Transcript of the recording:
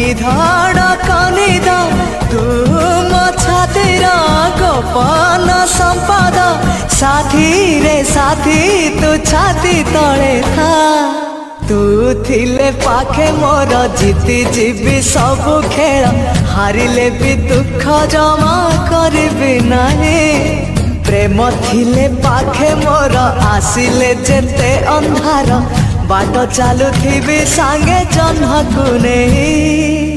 धड़कनी the तू मो छातीर गोपन संपद साथी रे साथी तू छाती तले था तू थिले पाखे मोर जीति जीवी सब खेल हारिले भी दुख जमा करबी नहीं प्रेम थिले पाखे मोर आसिले जेते अंधार बाट चलुथी सांगे जन्म को नहीं।